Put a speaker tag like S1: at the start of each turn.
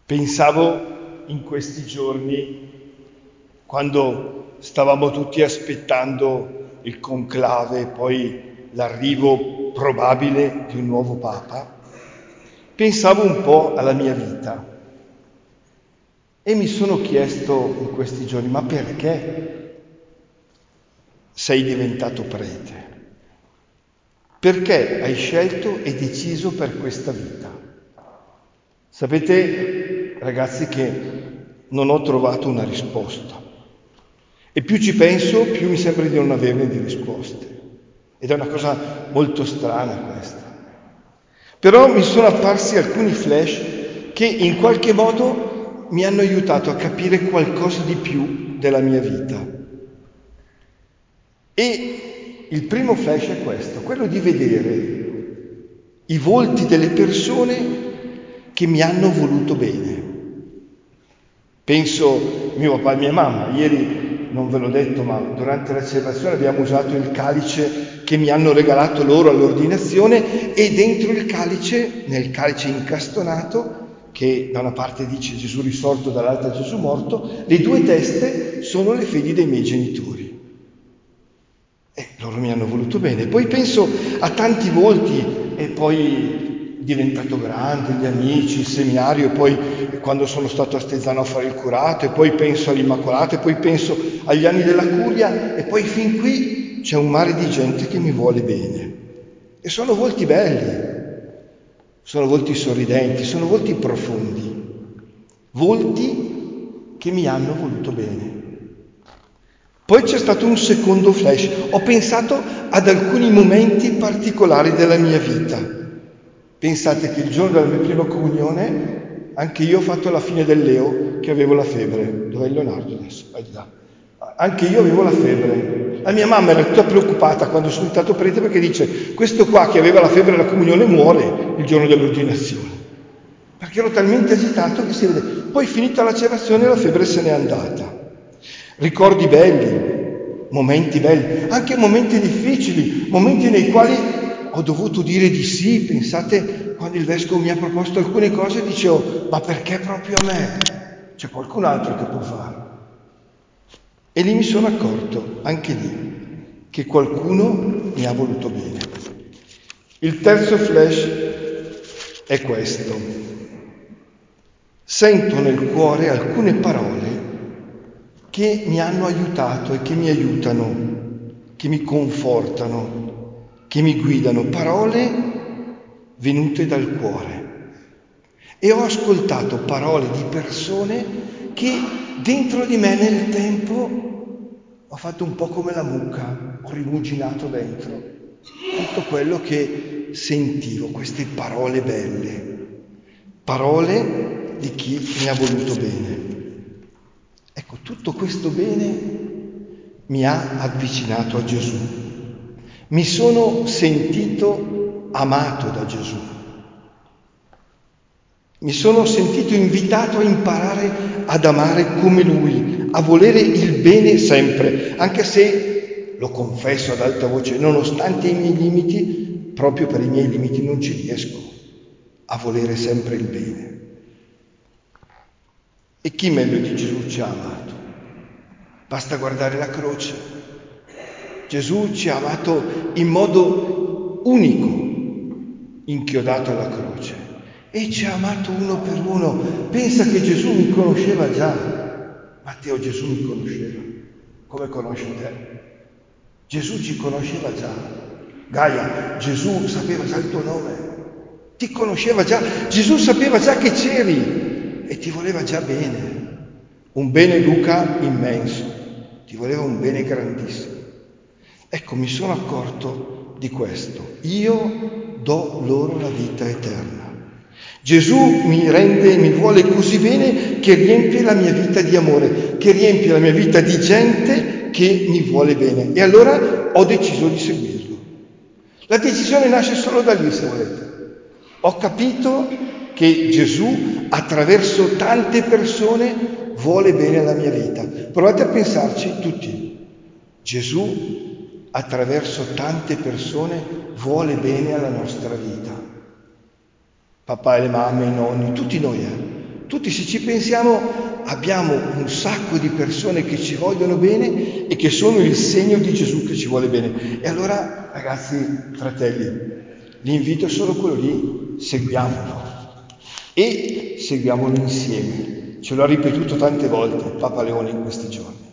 S1: Pensavo in questi giorni, quando stavamo tutti aspettando il conclave, poi l'arrivo probabile di un nuovo Papa, pensavo un po' alla mia vita e mi sono chiesto in questi giorni, ma perché sei diventato prete? Perché hai scelto e deciso per questa vita? Sapete, ragazzi, che non ho trovato una risposta. E più ci penso, più mi sembra di non averne di risposte. Ed è una cosa molto strana questa. Però mi sono apparsi alcuni flash che in qualche modo mi hanno aiutato a capire qualcosa di più della mia vita. E il primo flash è questo, quello di vedere i volti delle persone che mi hanno voluto bene. Penso mio papà e mia mamma. Ieri non ve l'ho detto, ma durante la celebrazione abbiamo usato il calice che mi hanno regalato loro all'ordinazione, e dentro il calice, nel calice incastonato, che da una parte dice Gesù risorto, dall'altra Gesù morto, le due teste sono le fedi dei miei genitori. E loro mi hanno voluto bene. Poi penso a tanti volti, e poi diventato grande, gli amici, il seminario, e poi quando sono stato a Stezzano a fare il curato, e poi penso all'Immacolata, e poi penso agli anni della curia, e poi fin qui c'è un mare di gente che mi vuole bene. E sono volti belli, sono volti sorridenti, sono volti profondi, volti che mi hanno voluto bene. Poi c'è stato un secondo flash, ho pensato ad alcuni momenti particolari della mia vita. Pensate che il giorno della mia prima comunione anche io ho fatto la fine del Leo, che avevo la febbre. Dov'è Leonardo adesso? Vai di là. Anche io avevo la febbre. La mia mamma era tutta preoccupata quando sono diventato prete, perché dice: questo qua che aveva la febbre alla comunione muore il giorno dell'ordinazione. Perché ero talmente agitato che si vede. Poi finita la celebrazione la febbre se n'è andata. Ricordi belli, momenti belli, anche momenti difficili, momenti nei quali ho dovuto dire di sì. Pensate, quando il vescovo mi ha proposto alcune cose, dicevo: ma perché proprio a me? C'è qualcun altro che può farlo. E lì mi sono accorto, anche lì, che qualcuno mi ha voluto bene. Il terzo flash è questo. Sento nel cuore alcune parole che mi hanno aiutato e che mi aiutano, che mi confortano, che mi guidano, parole venute dal cuore. E ho ascoltato parole di persone che dentro di me nel tempo ho fatto un po' come la mucca, ho rimuginato dentro tutto quello che sentivo, queste parole belle, parole di chi mi ha voluto bene. Ecco, tutto questo bene mi ha avvicinato a Gesù. Mi sono sentito amato da Gesù. Mi sono sentito invitato a imparare ad amare come Lui, a volere il bene sempre, anche se, lo confesso ad alta voce, nonostante i miei limiti, proprio per i miei limiti non ci riesco a volere sempre il bene. E chi meglio di Gesù ci ha amato? Basta guardare la croce. Gesù ci ha amato in modo unico, inchiodato alla croce, e ci ha amato uno per uno. Pensa che Gesù mi conosceva già. Matteo, Gesù mi conosceva come conosce te. Gesù ci conosceva già. Gaia, Gesù sapeva già il tuo nome, ti conosceva già. Gesù sapeva già che c'eri e ti voleva già bene. Un bene, Luca, immenso, ti voleva un bene grandissimo. Ecco, mi sono accorto di questo. Io do loro la vita eterna. Gesù mi vuole così bene che riempie la mia vita di amore, che riempie la mia vita di gente che mi vuole bene. E allora ho deciso di seguirlo. La decisione nasce solo da lì, se volete. Ho capito che Gesù, attraverso tante persone, vuole bene alla mia vita. Provate a pensarci tutti. Gesù, attraverso tante persone, vuole bene alla nostra vita. Papà e le mamme, i nonni, tutti noi, Tutti, se ci pensiamo, abbiamo un sacco di persone che ci vogliono bene e che sono il segno di Gesù che ci vuole bene. E allora, ragazzi, fratelli, l'invito è solo quello lì: seguiamolo e seguiamolo insieme. Ce l'ha ripetuto tante volte Papa Leone in questi giorni.